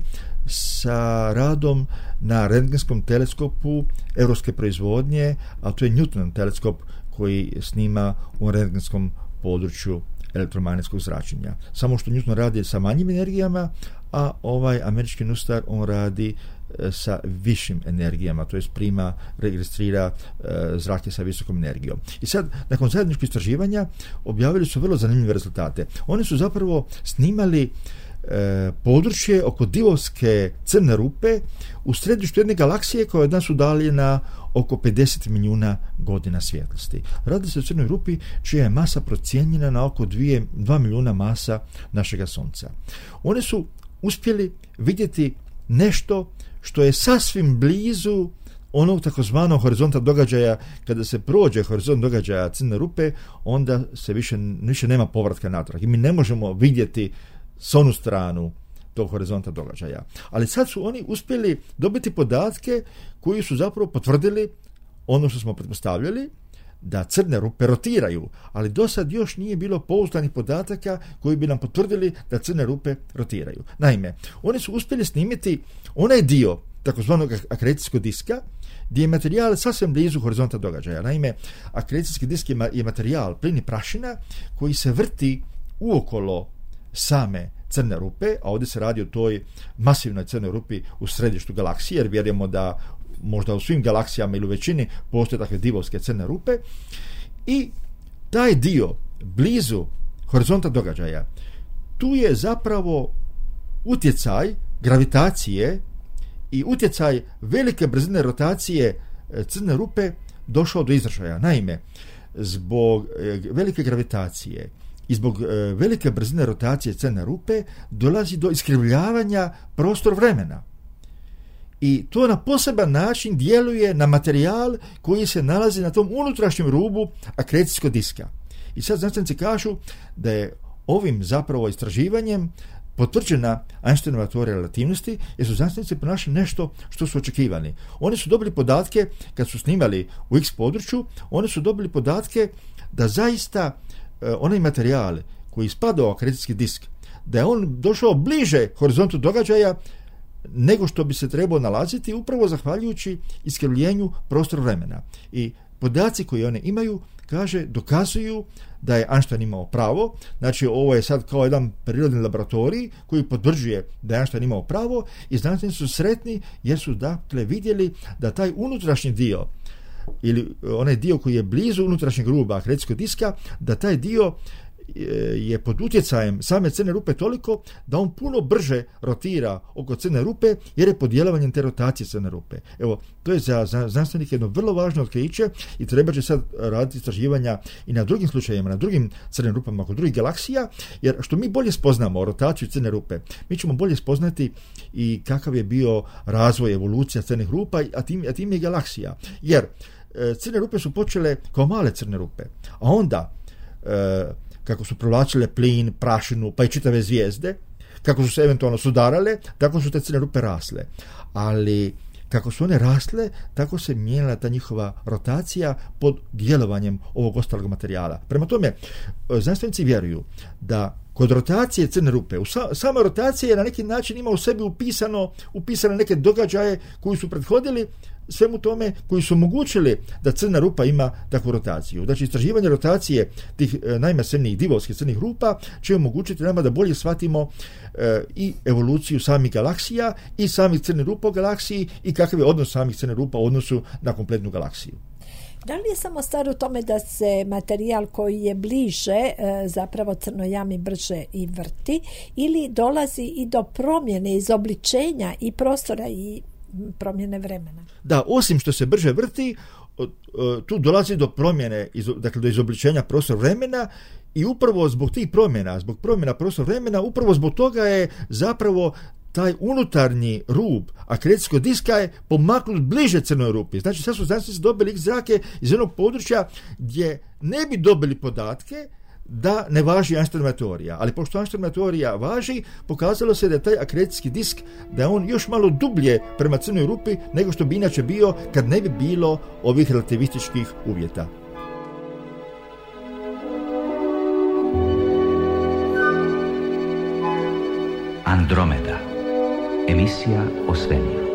sa radom na rentgenskom teleskopu evropske proizvodnje, a to je Newton teleskop koji snima u rentgenskom području elektromagnetskog zračenja. Samo što Newton radi sa manjim energijama, a ovaj američki NuSTAR on radi e, sa višim energijama, to jest prima, registrira e, zrake sa visokom energijom. I sad, nakon zajedničkih istraživanja, objavili su vrlo zanimljive rezultate. Oni su zapravo snimali e, područje oko Divovske crne rupe u središtu jedne galaksije koja je od nas udaljena oko pedeset milijuna godina svjetlosti. Radi se o crnoj rupi čija je masa procijenjena na oko dva milijuna masa našega Sunca. Oni su uspjeli vidjeti nešto što je sasvim blizu onog takozvanog horizonta događaja. Kada se prođe horizont događaja crne rupe, onda se više, više nema povratka natrag i mi ne možemo vidjeti s onu stranu tog horizonta događaja. Ali sad su oni uspjeli dobiti podatke koji su zapravo potvrdili ono što smo pretpostavljali, da crne rupe rotiraju, ali do sad još nije bilo pouzdanih podataka koji bi nam potvrdili da crne rupe rotiraju. Naime, oni su uspjeli snimiti onaj dio takozvanog akrecijskog diska gdje je materijal sasvim blizu horizonta događaja. Naime, akrecijski disk je materijal, plin i prašina koji se vrti uokolo same crne rupe, a ovdje se radi o toj masivnoj crnoj rupi u središtu galaksije, jer vjerujemo da možda u svim galaksijama ili u većini postoje takve divovske crne rupe, i taj dio blizu horizonta događaja, tu je zapravo utjecaj gravitacije i utjecaj velike brzine rotacije crne rupe došao do izražaja. Naime, zbog velike gravitacije i zbog velike brzine rotacije crne rupe dolazi do iskrivljavanja prostor vremena. I to na poseban način djeluje na materijal koji se nalazi na tom unutrašnjem rubu akrecijskog diska. I sad znanstvenici kažu da je ovim zapravo istraživanjem potvrđena Einsteinova teorija relativnosti, jer su znanstvenici pronašli nešto što su očekivani. Oni su dobili podatke, kad su snimali u X području, oni su dobili podatke da zaista e, onaj materijal koji spada u akrecijski disk, da je on došao bliže horizontu događaja nego što bi se trebao nalaziti, upravo zahvaljujući iskrivljenju prostora vremena. I podaci koji one imaju, kaže, dokazuju da je Einstein imao pravo. Znači, ovo je sad kao jedan prirodni laboratorij koji potvrđuje da je Einstein imao pravo, i znanstvenici su sretni jer su dakle vidjeli da taj unutrašnji dio, ili onaj dio koji je blizu unutrašnjeg ruba akrecijskog diska, da taj dio je pod utjecajem same crne rupe toliko da on puno brže rotira oko crne rupe jer je pod djelovanjem te rotacije crne rupe. Evo, to je za, za znanstvenike jedno vrlo važno otkriće i treba će sad raditi istraživanja i na drugim slučajevima, na drugim crnim rupama oko drugih galaksija, jer što mi bolje spoznamo rotaciju crne rupe, mi ćemo bolje spoznati i kakav je bio razvoj, evolucija crnih rupa, a tim, a tim je galaksija. Jer e, crne rupe su počele kao male crne rupe, a onda e, kako su provlačile plin, prašinu, pa i čitave zvijezde, kako su se eventualno sudarale, tako su te crne rupe rasle. Ali kako su one rasle, tako se mijenjala ta njihova rotacija pod djelovanjem ovog ostalog materijala. Prema tome, znanstvenici vjeruju da kod rotacije crne rupe, u sa, sama rotacija je na neki način ima u sebi upisano, upisane neke događaje koji su prethodili svemu tome, koji su omogućili da crna rupa ima takvu rotaciju. Znači, istraživanje rotacije tih e, najmasivnijih divovskih crnih rupa će omogućiti nama da bolje shvatimo e, i evoluciju samih galaksija i samih crnih rupa u galaksiji i kakav je odnos samih crnih rupa u odnosu na kompletnu galaksiju. Da li je samo stvar u tome da se materijal koji je bliže e, zapravo crnoj jami brže i vrti, ili dolazi i do promjene, izobličenja i prostora i promjene vremena? Da, osim što se brže vrti, tu dolazi do promjene, dakle do izobličenja prostora vremena, i upravo zbog tih promjena, zbog promjena prostora vremena, upravo zbog toga je zapravo taj unutarnji rub akrecijskog diska je pomaknut bliže crnoj rupi. Znači, sad su znanstvenici dobili X zrake iz jednog područja gdje ne bi dobili podatke da ne važi Einsteinova teorija. Ali pošto Einsteinova teorija važi, pokazalo se da je taj akrecijski disk, da je on još malo dublje prema crnoj rupi nego što bi inače bio kad ne bi bilo ovih relativističkih uvjeta. Andromeda. Emisija o svemiru.